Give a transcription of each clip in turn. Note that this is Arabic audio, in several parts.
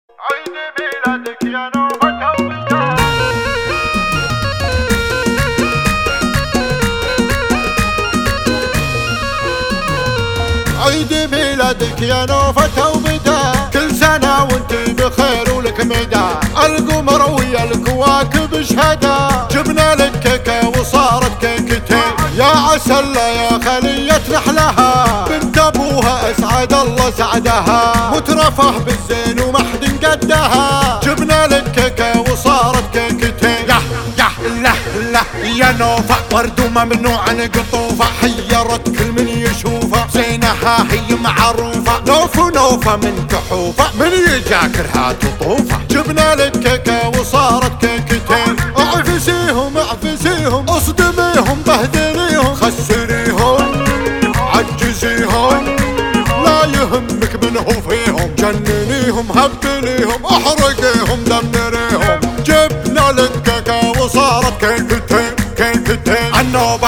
عيد ميلادك يا نوبة وبداية. عيد ميلادك يا نوفة وبداية، كل سنة وانت بخير ولك مدى، القمر ويا الكواكب شهدا، جبنا لك كيكة وصارت كيكتين، يا عسل يا خلية نحلها، بنت ابوها اسعد الله سعدها، مترفه بالزين ومحد قدها، جبنا لك كيكة وصارت كيكتين، يا نوفة ورد وممنوع عن قطوفة، حيرت كل من يشوفه، زينها هي معروفة، نوفة من كحوفة، من يجاكرها تطوفة، جبنا لك كيكة وصارت كيكتين، اعفسيهم اصدميهم بهدليهم، خسريهم عجزيهم، لا يهمك من هو فيهم، جننيهم هبليهم احرقيهم دمريهم، جبنا لك كيكة وصارت كيكتين النوبة،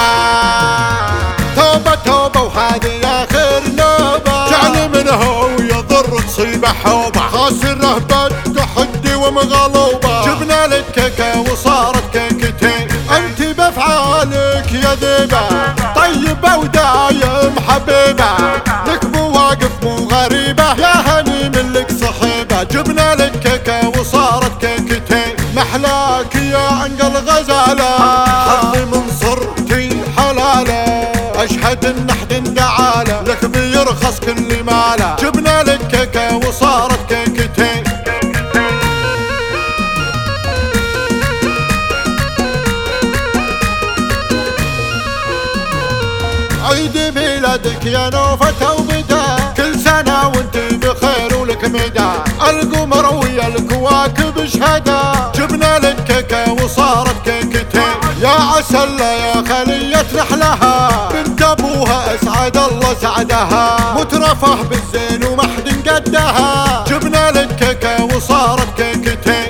توبة وهذه آخر نوبة، جعل منها ويضر تصيب حوبة، خاسر رهبة تحدي ومغلوبة، جبنا لك كيكة وصارت كيكتين، انت بافعالك يا ذيبة، طيبة ودايم حبيبة، لك مواقف مو غريبة، يا هني من لك صحيبة، جبنا لك كيكة وصارت كيكتين، محلاك يا عنقل غزالة، حظي من صرتي حلالة، اشهد ان حد دعاله، لك بيرخص كل ماله، جبنا لك كيكة وصارت كيكتين. عيد ميلادك يا نوفة وبداية، كل سنة وانت بخير ولك مدى، القمر ويا الكواكب شهدا، جبنا لك كيكة وصارت كيكتين، يا عسل يا خلية نحلها، بنت ابوها اسعد الله سعدها، مترفه بالزين ومحد قدها، جبنا لك كيكة وصارت كيكتين،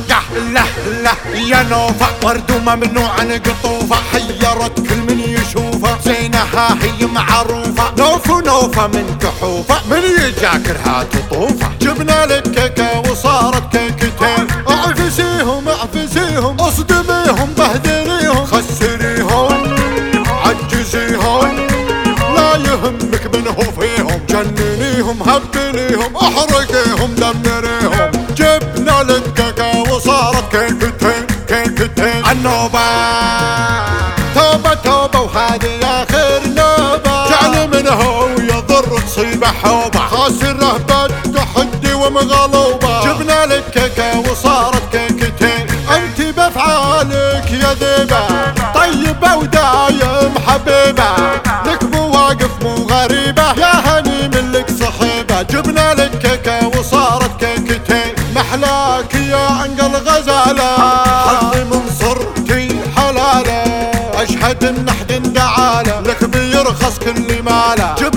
يا نوفة ورد وممنوع عن قطوفة، حيرت كل من يشوفه، زينها هي معروفة، نوفة من كحوفة، من يجاكرها تطوفة، جبنا لك كيكة وصارت كيكتين، اعفسيهم اصدميهم بهدليهم، خسريهم عجزيهم، لا يهمك من هو فيهم، جننيهم هبليهم احرقيهم دمريهم، جبنا لك كيكة وصارت كيكتين النوبة، توبة وهذه آخر نوبة، جعل منها ويضر تصيب حوبة، خاسر رهبة تحدي ومغلوبة، جبنا لك كيكة وصارت كيكتين، انت بافعالك يا ذيبة، طيبة ودايم حبيبة، لك مواقف مو غريبة، يا هني من لك صحيبة، جبنا لك كيكة وصارت كيكتين، محلاك يا عنقل غزالة، حظي من صرتي حلالة، اشهد ان حد دعاله، لك بيرخص كل ماله.